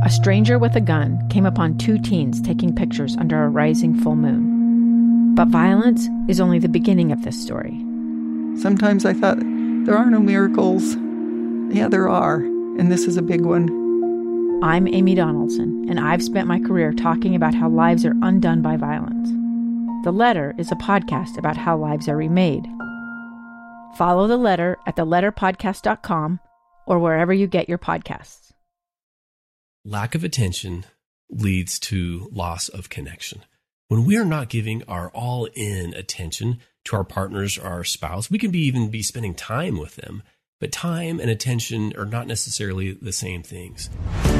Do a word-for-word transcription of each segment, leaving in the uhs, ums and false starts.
a stranger with a gun came upon two teens taking pictures under a rising full moon. But violence is only the beginning of this story. Sometimes I thought, there are no miracles. Yeah, there are, and this is a big one. I'm Amy Donaldson, and I've spent my career talking about how lives are undone by violence. The Letter is a podcast about how lives are remade. Follow The Letter at the letter podcast dot com or wherever you get your podcasts. Lack of attention leads to loss of connection. When we are not giving our all-in attention to our partners or our spouse, we can be even be spending time with them, but time and attention are not necessarily the same things.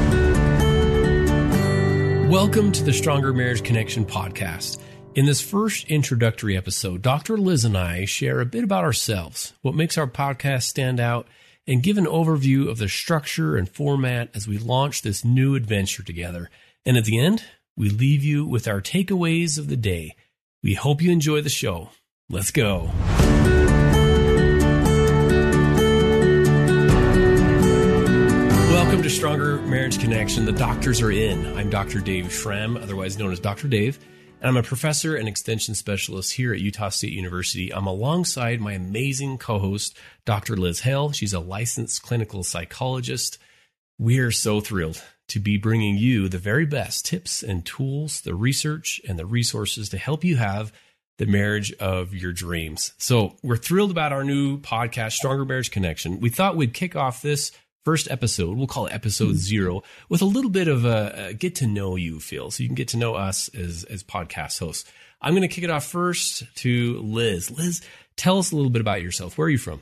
Welcome to the Stronger Marriage Connection podcast. In this first introductory episode, Doctor Liz and I share a bit about ourselves, what makes our podcast stand out, and give an overview of the structure and format as we launch this new adventure together. And at the end, we leave you with our takeaways of the day. We hope you enjoy the show. Let's go. Welcome to Stronger Marriage Connection. The doctors are in. I'm Doctor Dave Schramm, otherwise known as Doctor Dave, and I'm a professor and extension specialist here at Utah State University. I'm alongside my amazing co-host, Doctor Liz Hale. She's a licensed clinical psychologist. We are so thrilled to be bringing you the very best tips and tools, the research and the resources to help you have the marriage of your dreams. So we're thrilled about our new podcast, Stronger Marriage Connection. We thought we'd kick off this first episode, we'll call it episode zero, with a little bit of a, a get to know you feel, so you can get to know us as, as podcast hosts. I'm going to kick it off first to Liz. Liz, tell us a little bit about yourself. Where are you from?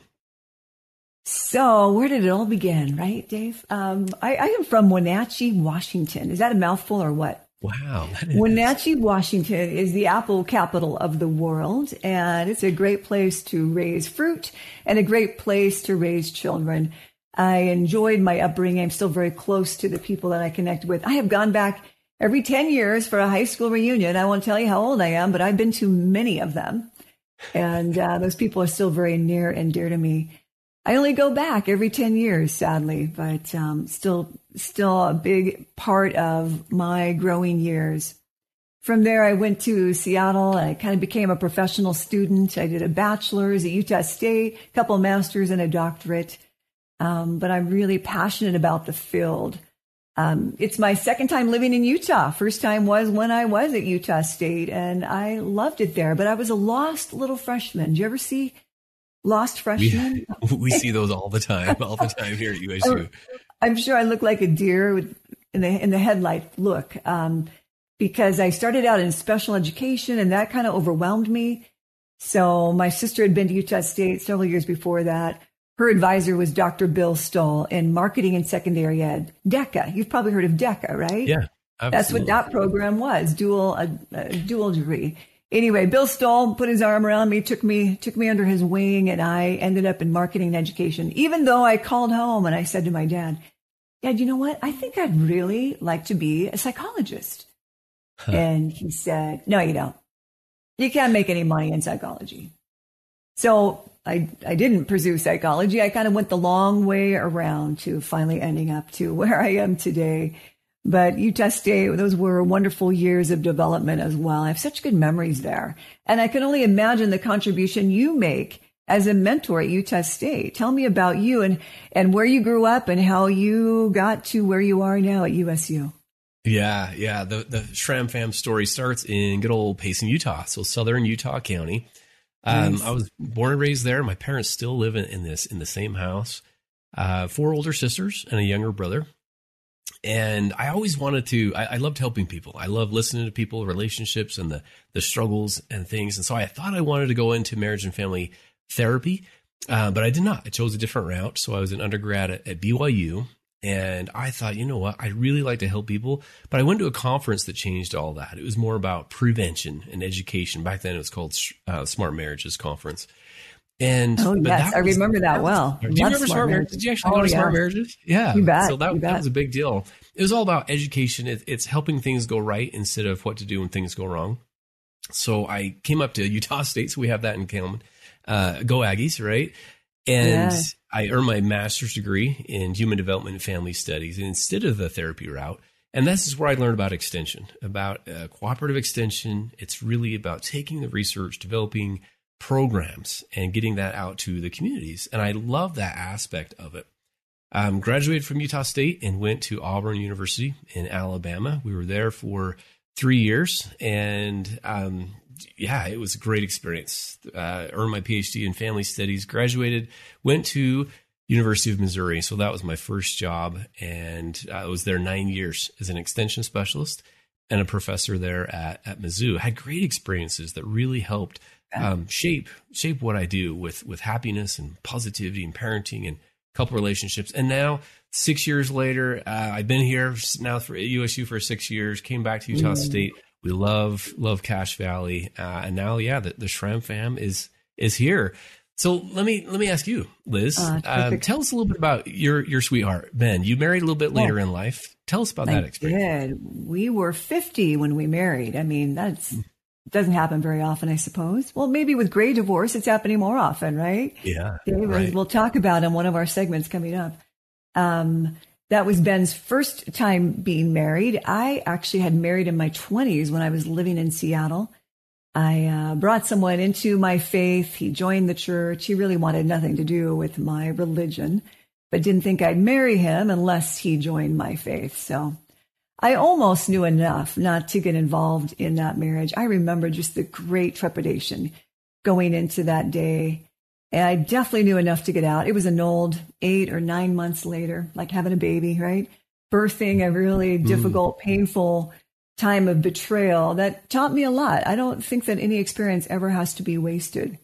So where did it all begin, right, Dave? Um, I, I am from Wenatchee, Washington. Is that a mouthful or what? Wow. Wenatchee, Washington is the apple capital of the world, and it's a great place to raise fruit and a great place to raise children. I enjoyed my upbringing. I'm still very close to the people that I connect with. I have gone back every ten years for a high school reunion. I won't tell you how old I am, but I've been to many of them. And uh, those people are still very near and dear to me. I only go back every ten years, sadly, but um, still, still a big part of my growing years. From there, I went to Seattle. I kind of became a professional student. I did a bachelor's at Utah State, a couple of masters and a doctorate. Um, but I'm really passionate about the field. Um, it's my second time living in Utah. First time was when I was at Utah State, and I loved it there. But I was a lost little freshman. Did you ever see Lost Freshmen? We, we see those all the time, all the time here at U S U. I'm sure I look like a deer with, in the in the headlight look, um, because I started out in special education, and that kind of overwhelmed me. So my sister had been to Utah State several years before that. Her advisor was Doctor Bill Stoll in marketing and secondary ed, DECA. You've probably heard of DECA, right? Yeah, absolutely. That's what that program was, dual a, a dual degree. Anyway, Bill Stoll put his arm around me, took me took me under his wing, and I ended up in marketing and education. Even though I called home and I said to my dad, "Dad, you know what? I think I'd really like to be a psychologist." Huh. And he said, "No, you don't. You can't make any money in psychology." So I, I didn't pursue psychology. I kind of went the long way around to finally ending up to where I am today. But Utah State, those were wonderful years of development as well. I have such good memories there. And I can only imagine the contribution you make as a mentor at Utah State. Tell me about you and, and where you grew up and how you got to where you are now at U S U. Yeah, yeah. The, the Schramm fam story starts in good old Payson, Utah. So southern Utah County. Um, nice. I was born and raised there. My parents still live in, in this in the same house. Uh, four older sisters and a younger brother. And I always wanted to. I, I loved helping people. I love listening to people, relationships, and the the struggles and things. And so I thought I wanted to go into marriage and family therapy, uh, but I did not. I chose a different route. So I was an undergrad at, at B Y U. And I thought, you know what, I'd really like to help people. But I went to a conference that changed all that. It was more about prevention and education. Back then it was called uh, Smart Marriages Conference. And oh, yes, I was, remember that well. Do you remember Smart, smart Marriages? Did you actually oh, go to yeah. Smart Marriages? Yeah. You bet. So that, you bet. that was a big deal. It was all about education. It, it's helping things go right instead of what to do when things go wrong. So I came up to Utah State, so we have that in common. Uh, go Aggies, right? And yeah. I earned my master's degree in human development and family studies. And instead of the therapy route, And this is where I learned about extension, about uh, cooperative extension. It's really about taking the research, developing programs, and getting that out to the communities. And I love that aspect of it. Um, graduated from Utah State and went to Auburn University in Alabama. We were there for three years. And um, yeah, it was a great experience. Uh, earned my P H D in family studies, graduated, went to University of Missouri. So that was my first job. And I was there nine years as an extension specialist and a professor there at, at Mizzou. I had great experiences that really helped um, shape shape what I do with, with happiness and positivity and parenting and couple relationships. And now, six years later, uh, I've been here now for U S U for six years, came back to Utah mm. State. We love, love Cache Valley. Uh, and now, yeah, the, the Schramm fam is, is here. So let me let me ask you, Liz. Uh, um, tell us a little bit about your your sweetheart, Ben. You married a little bit later oh, in life. Tell us about I that experience. Did. We were fifty when we married. I mean, that's mm. doesn't happen very often, I suppose. Well, maybe with gray divorce, it's happening more often, right? Yeah, David, right. We'll talk about in one of our segments coming up. Um, that was Ben's first time being married. I actually had married in my twenties when I was living in Seattle. I uh, brought someone into my faith. He joined the church. He really wanted nothing to do with my religion, but didn't think I'd marry him unless he joined my faith. So I almost knew enough not to get involved in that marriage. I remember just the great trepidation going into that day. And I definitely knew enough to get out. It was an old eight or nine months later, like having a baby, right? Birthing a really mm. difficult, painful time of betrayal that taught me a lot. I don't think that any experience ever has to be wasted.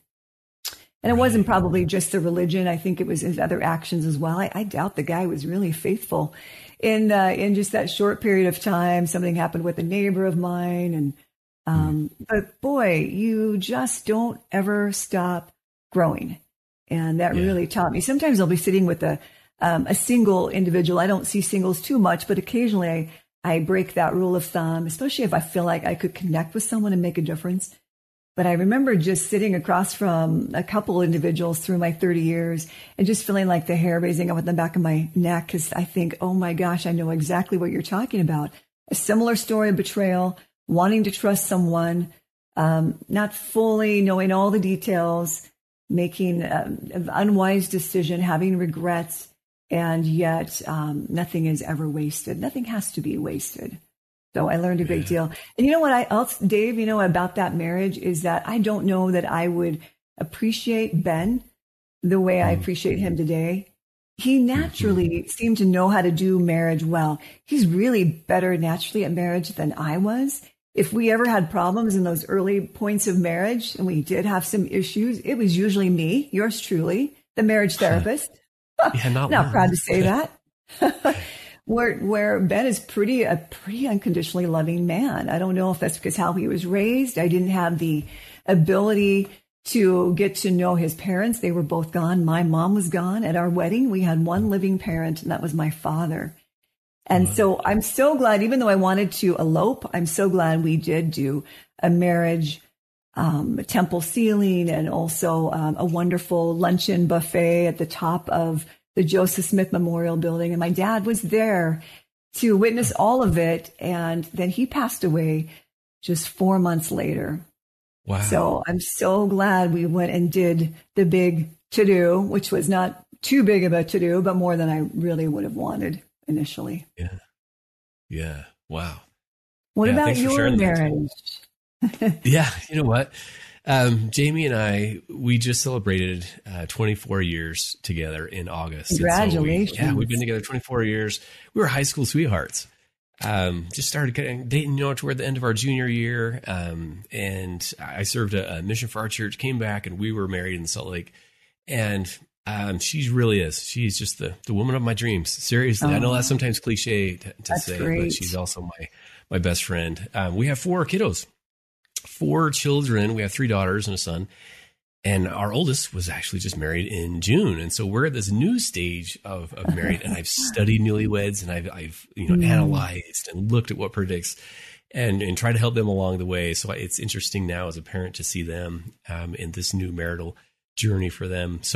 And it wasn't probably just the religion. I think it was his other actions as well. I, I doubt the guy was really faithful. In uh, in just that short period of time, something happened with a neighbor of mine. And um, mm. But boy, you just don't ever stop growing. And that yeah. really taught me. Sometimes I'll be sitting with a um, a single individual. I don't see singles too much, but occasionally I I break that rule of thumb, especially if I feel like I could connect with someone and make a difference. But I remember just sitting across from a couple individuals through my thirty years and just feeling like the hair raising up at the back of my neck because I think, oh my gosh, I know exactly what you're talking about. A similar story of betrayal, wanting to trust someone, um, not fully knowing all the details, making um, an unwise decision, having regrets. And yet um, nothing is ever wasted. Nothing has to be wasted. So I learned a great yeah. deal. And you know what I else, Dave, you know, about that marriage is that I don't know that I would appreciate Ben the way mm. I appreciate him today. He naturally mm-hmm. seemed to know how to do marriage well. He's really better naturally at marriage than I was. If we ever had problems in those early points of marriage, and we did have some issues, it was usually me, yours truly, the marriage therapist. Yeah, not not proud to say that. where where Ben is pretty a pretty unconditionally loving man. I don't know if that's because how he was raised. I didn't have the ability to get to know his parents. They were both gone. My mom was gone. At our wedding, we had one living parent, and that was my father. And wow. so I'm so glad, even though I wanted to elope, I'm so glad we did do a marriage Um, a temple ceiling and also um, a wonderful luncheon buffet at the top of the Joseph Smith Memorial Building. And my dad was there to witness all of it. And then he passed away just four months later. Wow. So I'm so glad we went and did the big to-do, which was not too big of a to-do, but more than I really would have wanted initially. Yeah. Yeah. Wow. What yeah, about your marriage? Yeah, you know what? Um, Jamie and I, we just celebrated uh, twenty-four years together in August. Congratulations. So we, yeah, we've been together twenty-four years. We were high school sweethearts. Um, just started getting, dating, you know, toward the end of our junior year. Um, and I served a, a mission for our church, came back, and we were married in Salt Lake. And um, she really is. She's just the, the woman of my dreams. Seriously. Oh, I know that's sometimes cliche to, to say, great. But she's also my, my best friend. Um, we have four kiddos. Four children. We have three daughters and a son. And our oldest was actually just married in June. And so we're at this new stage of, of married. And I've studied newlyweds and I've, I've you know, mm. analyzed and looked at what predicts and, and try to help them along the way. So it's interesting now as a parent to see them um, in this new marital journey for them. So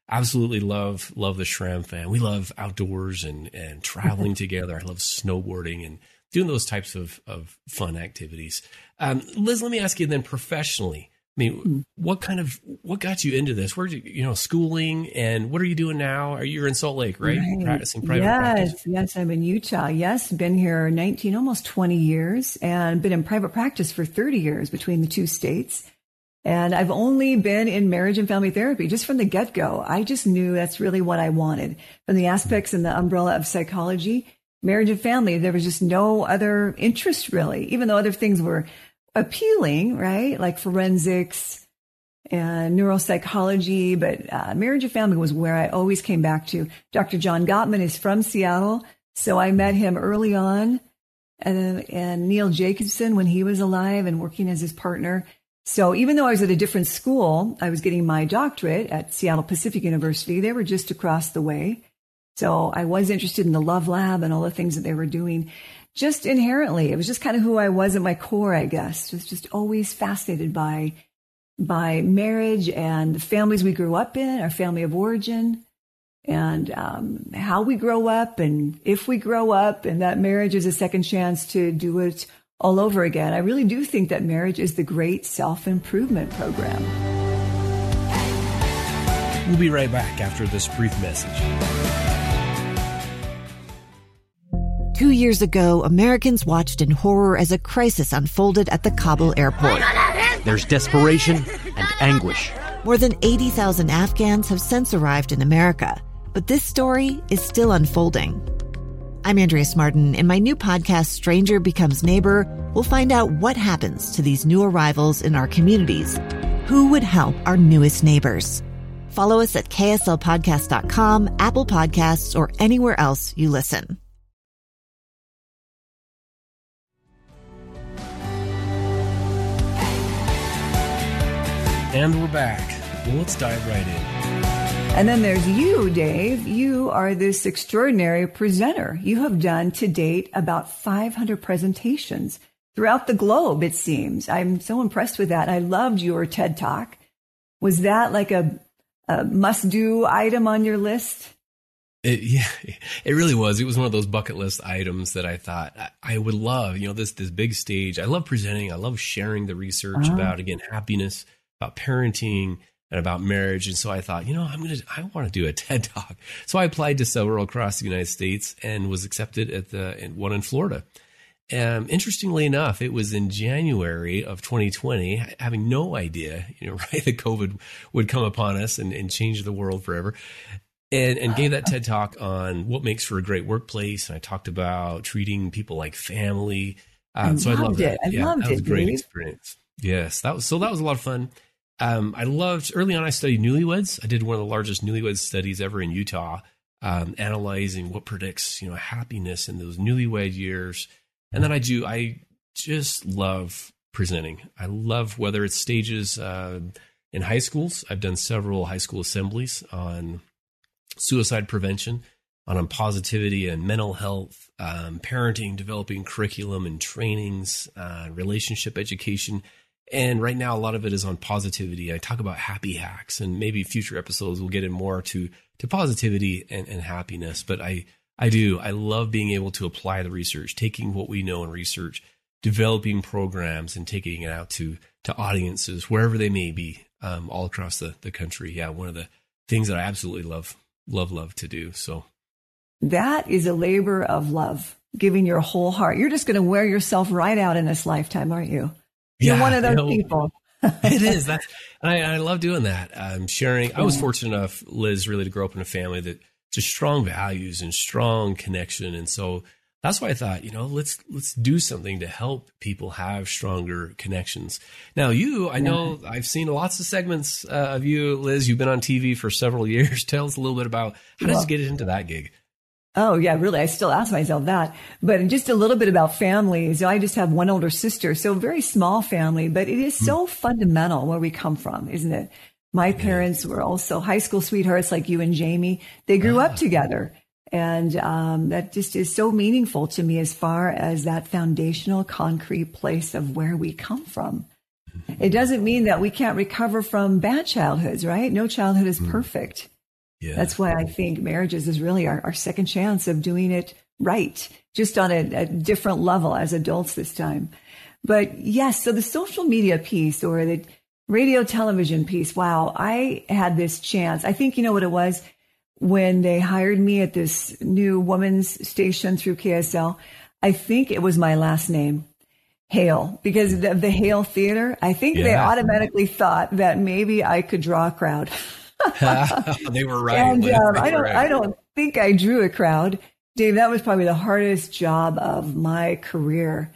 absolutely love love the Schramm fan. We love outdoors and, and traveling together. I love snowboarding and doing those types of, of fun activities. Um, Liz, let me ask you then professionally. I mean, what kind of, what got you into this? Where did you, you know, schooling, and what are you doing now? Are you in Salt Lake, right? right. Practicing private yes, practice? Yes, I'm in Utah. Yes, been here nineteen, almost twenty years, and been in private practice for thirty years between the two states. And I've only been in marriage and family therapy just from the get-go. I just knew that's really what I wanted. From the aspects and the umbrella of psychology, marriage and family, there was just no other interest really, even though other things were appealing, right? Like forensics and neuropsychology, but uh, marriage and family was where I always came back to. Doctor John Gottman is from Seattle, so I met him early on, and, and Neil Jacobson when he was alive and working as his partner. So even though I was at a different school, I was getting my doctorate at Seattle Pacific University. They were just across the way. So I was interested in the Love Lab and all the things that they were doing. Just inherently, it was just kind of who I was at my core, I guess. Just, just always fascinated by, by marriage and the families we grew up in, our family of origin, and um, how we grow up, and if we grow up, and that marriage is a second chance to do it all over again. I really do think that marriage is the great self-improvement program. We'll be right back after this brief message. Two years ago, Americans watched in horror as a crisis unfolded at the Kabul airport. There's desperation and anguish. More than eighty thousand Afghans have since arrived in America, but this story is still unfolding. I'm Andrea Smartin. In my new podcast, Stranger Becomes Neighbor, we'll find out what happens to these new arrivals in our communities. Who would help our newest neighbors? Follow us at K S L podcast dot com, Apple Podcasts, or anywhere else you listen. And we're back. Well, let's dive right in. And then there's you, Dave. You are this extraordinary presenter. You have done to date about five hundred presentations throughout the globe, it seems. I'm so impressed with that. I loved your TED Talk. Was that like a, a must-do item on your list? It, yeah, it really was. It was one of those bucket list items that I thought I, I would love, you know, this, this big stage. I love presenting. I love sharing the research uh-huh. about, again, happiness, about parenting, and about marriage. And so I thought, you know, I'm going to, I want to do a TED Talk. So I applied to several across the United States and was accepted at the in, one in Florida. Um, interestingly enough, it was in January of twenty twenty, having no idea, you know, right, that COVID would come upon us and, and change the world forever. And, and gave that TED Talk on what makes for a great workplace. And I talked about treating people like family. Um, I so loved I loved it. that. I yeah, loved that was it, a great Dave. experience. Yes, that was so. That was a lot of fun. Um, I loved early on. I studied newlyweds. I did one of the largest newlywed studies ever in Utah, um, analyzing what predicts, you know, happiness in those newlywed years. And then I do. I just love presenting. I love whether it's stages uh, in high schools. I've done several high school assemblies on suicide prevention, on, on positivity and mental health, um, parenting, developing curriculum and trainings, uh, relationship education. And right now, a lot of it is on positivity. I talk about happy hacks, and maybe future episodes will get in more to, to positivity and, and happiness. But I, I do. I love being able to apply the research, taking what we know in research, developing programs, and taking it out to, to audiences, wherever they may be, um, all across the, the country. Yeah, one of the things that I absolutely love, love, love to do. So that is a labor of love, giving your whole heart. You're just going to wear yourself right out in this lifetime, aren't you? You're yeah, one of those you know, people. It is. That's, I, I love doing that. Um, sharing. I was fortunate enough, Liz, really to grow up in a family that just strong values and strong connection. And so that's why I thought, you know, let's, let's do something to help people have stronger connections. Now you, I know yeah. I've seen lots of segments uh, of you, Liz. You've been on T V for several years. Tell us a little bit about how well, did you get into that gig? Oh, yeah, really. I still ask myself that. But just a little bit about families. I just have one older sister, so a very small family, but it is so mm. fundamental where we come from, isn't it? My parents were also high school sweethearts like you and Jamie. They grew ah. up together. And um, that just is so meaningful to me as far as that foundational, concrete place of where we come from. It doesn't mean that we can't recover from bad childhoods, right? No childhood is mm. perfect. Yeah. That's why I think marriages is really our, our second chance of doing it right, just on a, a different level as adults this time. But yes, so the social media piece or the radio television piece, wow, I had this chance. I think you know what it was when they hired me at this new women's station through K S L. I think it was my last name, Hale, because of the, the Hale Theater. I think yeah. they automatically thought that maybe I could draw a crowd. They were right. And um, I don't, right. I don't think I drew a crowd. Dave, that was probably the hardest job of my career.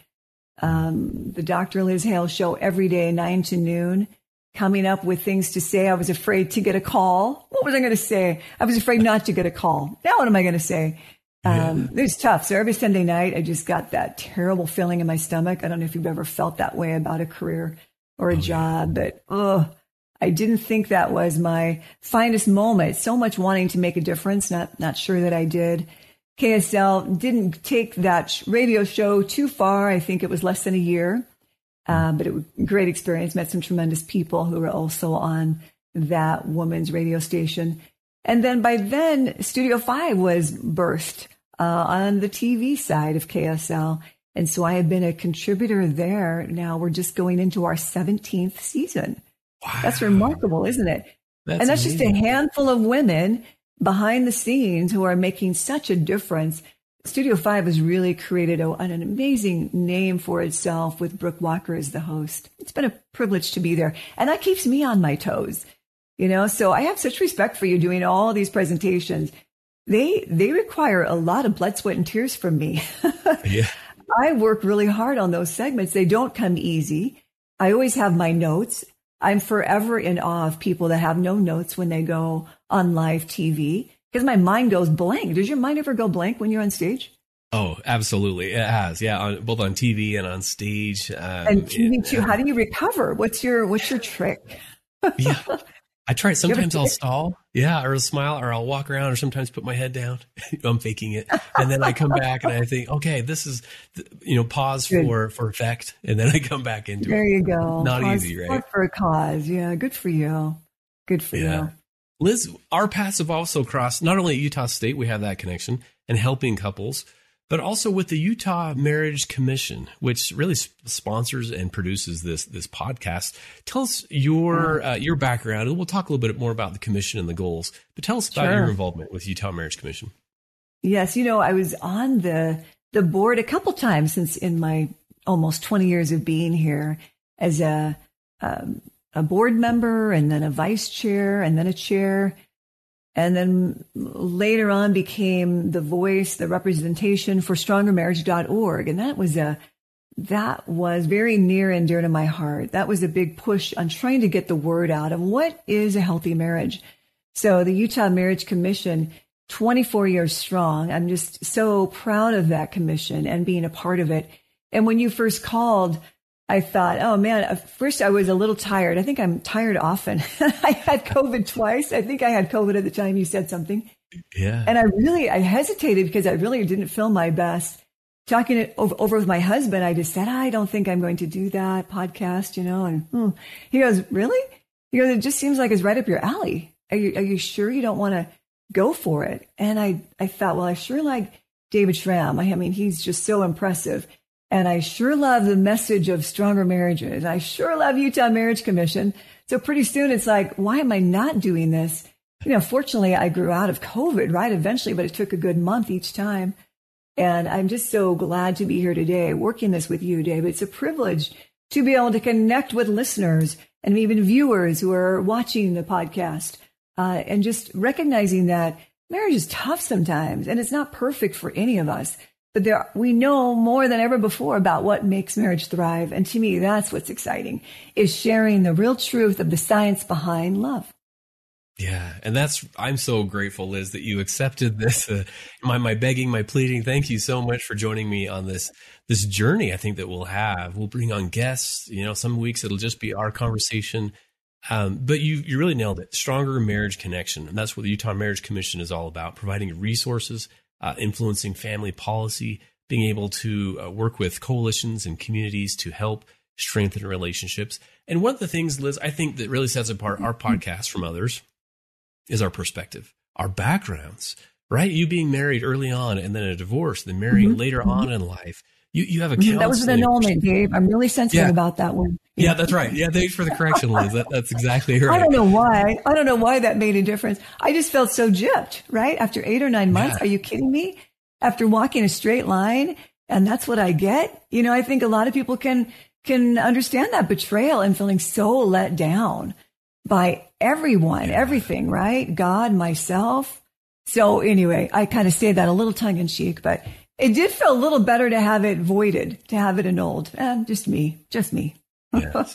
Um, the Doctor Liz Hale show every day, nine to noon, coming up with things to say. I was afraid to get a call. What was I going to say? I was afraid not to get a call. Now what am I going to say? Um, yeah. It was tough. So every Sunday night, I just got that terrible feeling in my stomach. I don't know if you've ever felt that way about a career or a oh, job, yeah. but oh, I didn't think that was my finest moment. So much wanting to make a difference. Not, not sure that I did. K S L didn't take that radio show too far. I think it was less than a year, uh, but it was a great experience. Met some tremendous people who were also on that woman's radio station. And then by then, Studio Five was birthed uh, on the T V side of K S L. And so I have been a contributor there. Now we're just going into our seventeenth season. Wow. That's remarkable, isn't it? That's and that's amazing. Just a handful of women behind the scenes who are making such a difference. Studio Five has really created a, an amazing name for itself with Brooke Walker as the host. It's been a privilege to be there. And that keeps me on my toes, you know, so I have such respect for you doing all these presentations. They, they require a lot of blood, sweat, and tears from me. Yeah. I work really hard on those segments. They don't come easy. I always have my notes. I'm forever in awe of people that have no notes when they go on live T V because my mind goes blank. Does your mind ever go blank when you're on stage? Oh, absolutely. It has. Yeah. On, both on T V and on stage. Um, and T V too. How do you recover? What's your, what's your trick? Yeah. I try it. Sometimes I'll stall. Yeah. Or I'll smile or I'll walk around or sometimes put my head down. I'm faking it. And then I come back and I think, okay, this is, you know, pause good. for, for effect. And then I come back into there it. There you go. Not pause easy, right? For a cause. Yeah. Good for you. Good for yeah. you. Liz, our paths have also crossed, not only at Utah State, we have that connection and helping couples, but also with the Utah Marriage Commission, which really sponsors and produces this this podcast. Tell us your uh, your background, and we'll talk a little bit more about the commission and the goals. But tell us about sure. your involvement with Utah Marriage Commission. Yes, you know, I was on the the board a couple times since in my almost twenty years of being here as a um, a board member, and then a vice chair, and then a chair. And then later on became the voice, the representation for stronger marriage dot org. And that was a, that was very near and dear to my heart. That was a big push on trying to get the word out of what is a healthy marriage. So the Utah Marriage Commission, twenty-four years strong. I'm just so proud of that commission and being a part of it. And when you first called, I thought, oh man, at first I was a little tired. I think I'm tired often. I had COVID twice. I think I had COVID at the time you said something. Yeah. And I really, I hesitated because I really didn't feel my best. Talking it over, over with my husband, I just said, I don't think I'm going to do that podcast, you know, and hmm. he goes, really? He goes, it just seems like it's right up your alley. Are you, are you sure you don't want to go for it? And I, I thought, well, I sure like David Schramm. I mean, he's just so impressive. And I sure love the message of stronger marriages. I sure love Utah Marriage Commission. So pretty soon it's like, why am I not doing this? You know, fortunately, I grew out of COVID, right, eventually, but it took a good month each time. And I'm just so glad to be here today, working this with you, David. It's a privilege to be able to connect with listeners and even viewers who are watching the podcast, uh, and just recognizing that marriage is tough sometimes, and it's not perfect for any of us. But there, we know more than ever before about what makes marriage thrive. And to me, that's what's exciting, is sharing the real truth of the science behind love. Yeah. And that's, I'm so grateful, Liz, that you accepted this, uh, my, my begging, my pleading. Thank you so much for joining me on this, this journey. I think that we'll have, we'll bring on guests, you know, some weeks it'll just be our conversation. Um, but you, you really nailed it. Stronger marriage connection. And that's what the Utah Marriage Commission is all about, providing resources, Uh, influencing family policy, being able to uh, work with coalitions and communities to help strengthen relationships. And one of the things, Liz, I think that really sets apart our podcast from others is our perspective. our backgrounds, right? You being married early on and then a divorce, then marrying mm-hmm. later on in life. You you have a counseling. That was an annulment, Dave. I'm really sensitive yeah. about that one. Yeah. yeah, that's right. Yeah, thanks for the correction, Liz. That, that's exactly right. I don't know why. I don't know why that made a difference. I just felt so gypped, right? After eight or nine months. Yeah. Are you kidding me? After walking a straight line, and that's what I get? You know, I think a lot of people can can understand that betrayal and feeling so let down by everyone, yeah. everything, right? God, myself. So anyway, I kind of say that a little tongue in cheek, but it did feel a little better to have it voided, to have it annulled. Eh, just me, just me. Yes.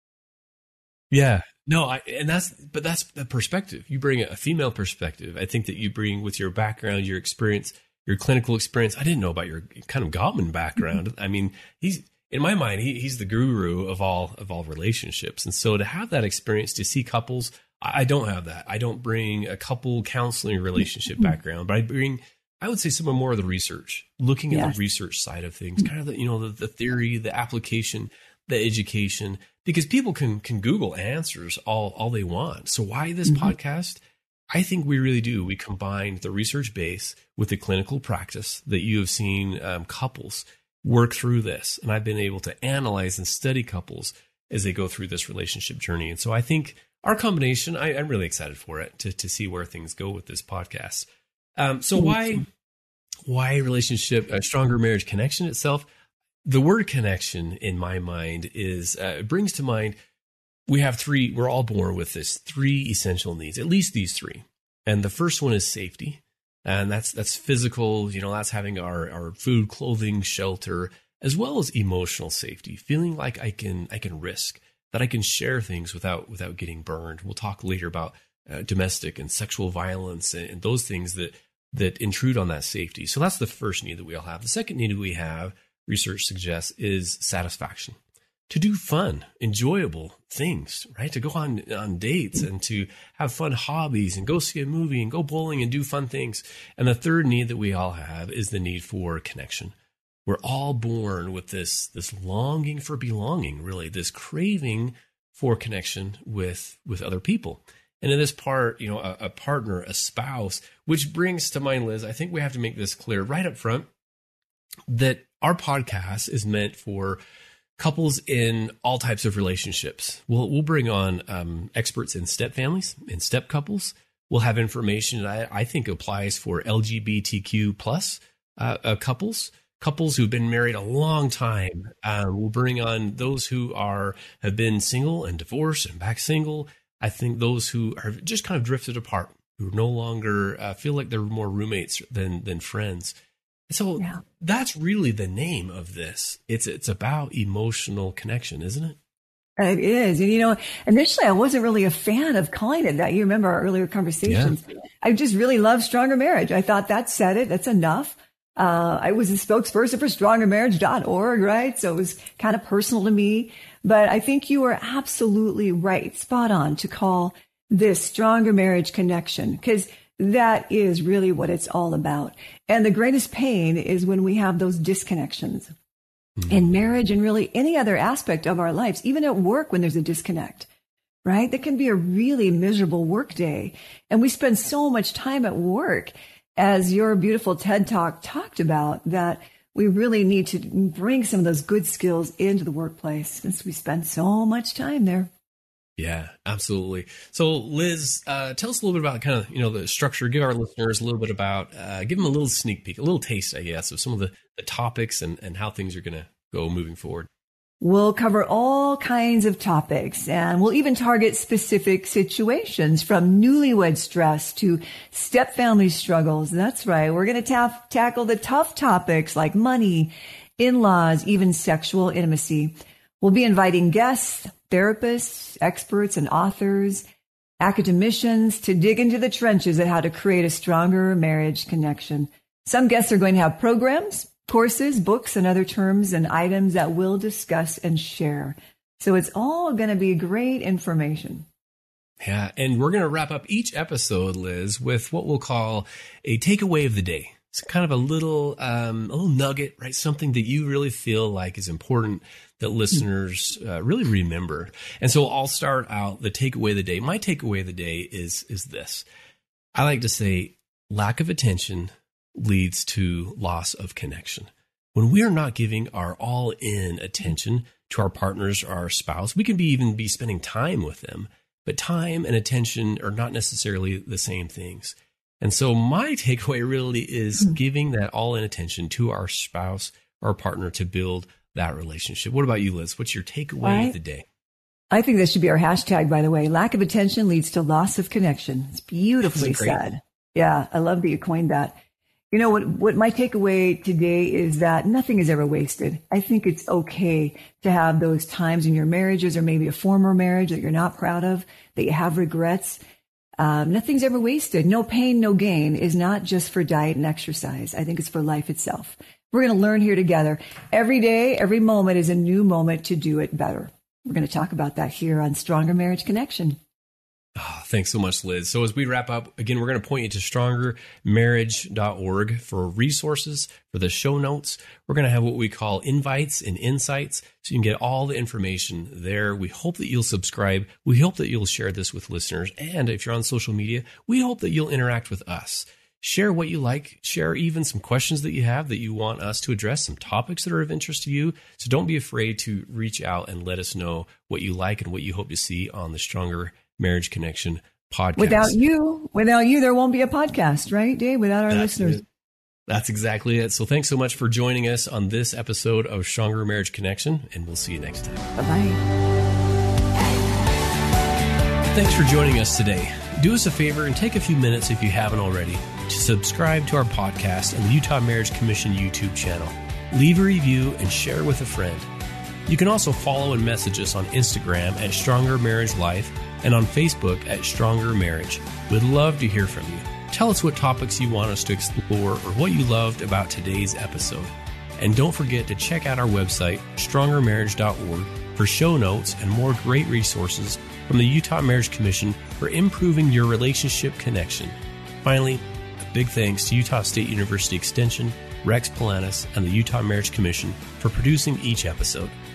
Yeah. No, I, and that's, but that's the perspective. You bring a female perspective. I think that you bring with your background, your experience, your clinical experience. I didn't know about your kind of Gottman background. I mean, he's, in my mind, he, he's the guru of all, of all relationships. And so to have that experience, to see couples, I, I don't have that. I don't bring a couple counseling relationship background, but I bring, I would say, some more of the research, looking at yes. the research side of things, kind of the, you know, the, the theory, the application, the education, because people can can Google answers all, all they want. So why this mm-hmm. podcast? I think we really do. We combine the research base with the clinical practice that you have seen um, couples work through this. And I've been able to analyze and study couples as they go through this relationship journey. And so I think our combination, I, I'm really excited for it to, to see where things go with this podcast. Um, so why, why relationship, a stronger marriage connection itself? The word connection in my mind is, uh, it brings to mind, we have three, we're all born with this three essential needs, at least these three. And the first one is safety. And that's, that's physical, you know, that's having our, our food, clothing, shelter, as well as emotional safety, feeling like I can, I can risk, that I can share things without, without getting burned. We'll talk later about uh, domestic and sexual violence and, and those things that, that intrude on that safety. So that's the first need that we all have. The second need that we have, research suggests, is satisfaction. To do fun, enjoyable things, right? To go on, on dates and to have fun hobbies and go see a movie and go bowling and do fun things. And the third need that we all have is the need for connection. We're all born with this, this longing for belonging, really, this craving for connection with, with other people. And in this part, you know, a, a partner, a spouse, which brings to mind, Liz, I think we have to make this clear right up front, that our podcast is meant for couples in all types of relationships. We'll, we'll bring on um, experts in step families, in step couples. We'll have information that I, I think applies for L G B T Q plus uh, uh, couples, couples who've been married a long time. Um, we'll bring on those who are have been single and divorced and back single. I think those who are just kind of drifted apart, who no longer uh, feel like they're more roommates than than friends. So yeah. That's really the name of this. It's it's about emotional connection, isn't it? It is. And, you know, initially I wasn't really a fan of calling it that. You remember our earlier conversations. Yeah. I just really love Stronger Marriage. I thought that said it. That's enough. Uh, I was a spokesperson for stronger marriage dot org, right? So it was kind of personal to me. But I think you are absolutely right, spot on, to call this Stronger Marriage Connection, because that is really what it's all about. And the greatest pain is when we have those disconnections mm-hmm. in marriage and really any other aspect of our lives, even at work when there's a disconnect, right? That can be a really miserable work day. And we spend so much time at work, as your beautiful TED Talk talked about, that we really need to bring some of those good skills into the workplace since we spend so much time there. Yeah, absolutely. So, Liz, uh, tell us a little bit about kind of, you know, the structure. Give our listeners a little bit about, uh, give them a little sneak peek, a little taste, I guess, of some of the, the topics and, and how things are going to go moving forward. We'll cover all kinds of topics, and we'll even target specific situations, from newlywed stress to step-family struggles. That's right. We're going to ta- tackle the tough topics like money, in-laws, even sexual intimacy. We'll be inviting guests, therapists, experts, and authors, academicians to dig into the trenches of how to create a stronger marriage connection. Some guests are going to have programs, courses, books, and other terms and items that we'll discuss and share. So it's all going to be great information. Yeah, and we're going to wrap up each episode, Liz, with what we'll call a takeaway of the day. It's kind of a little, um, a little nugget, right? Something that you really feel like is important that listeners uh, really remember. And so I'll start out the takeaway of the day. My takeaway of the day is is this. I like to say lack of attention leads to loss of connection. When we are not giving our all-in attention to our partners or our spouse, we can be even be spending time with them, but time and attention are not necessarily the same things. And so my takeaway really is giving that all-in attention to our spouse or partner to build that relationship. What about you, Liz? What's your takeaway I, of the day? I think that should be our hashtag, by the way. Lack of attention leads to loss of connection. It's beautifully said. Yeah, I love that you coined that. You know, what, what my takeaway today is that nothing is ever wasted. I think it's okay to have those times in your marriages or maybe a former marriage that you're not proud of, that you have regrets. Um, nothing's ever wasted. No pain, no gain is not just for diet and exercise. I think it's for life itself. We're going to learn here together. Every day, every moment is a new moment to do it better. We're going to talk about that here on Stronger Marriage Connection. Oh, thanks so much, Liz. So as we wrap up, again, we're going to point you to stronger marriage dot org for resources, for the show notes. We're going to have what we call invites and insights, so you can get all the information there. We hope that you'll subscribe. We hope that you'll share this with listeners. And if you're on social media, we hope that you'll interact with us. Share what you like. Share even some questions that you have that you want us to address, some topics that are of interest to you. So don't be afraid to reach out and let us know what you like and what you hope to see on the Stronger Marriage Connection podcast. Without you, without you, there won't be a podcast, right, Dave? Without our That's listeners. It. That's exactly it. So thanks so much for joining us on this episode of Stronger Marriage Connection, and we'll see you next time. Bye-bye. Thanks for joining us today. Do us a favor and take a few minutes, if you haven't already, to subscribe to our podcast and the Utah Marriage Commission YouTube channel. Leave a review and share with a friend. You can also follow and message us on Instagram at Stronger Marriage Life and on Facebook at Stronger Marriage. We'd love to hear from you. Tell us what topics you want us to explore or what you loved about today's episode. And don't forget to check out our website, stronger marriage dot org, for show notes and more great resources from the Utah Marriage Commission for improving your relationship connection. Finally, a big thanks to Utah State University Extension, Rex Polanis, and the Utah Marriage Commission for producing each episode.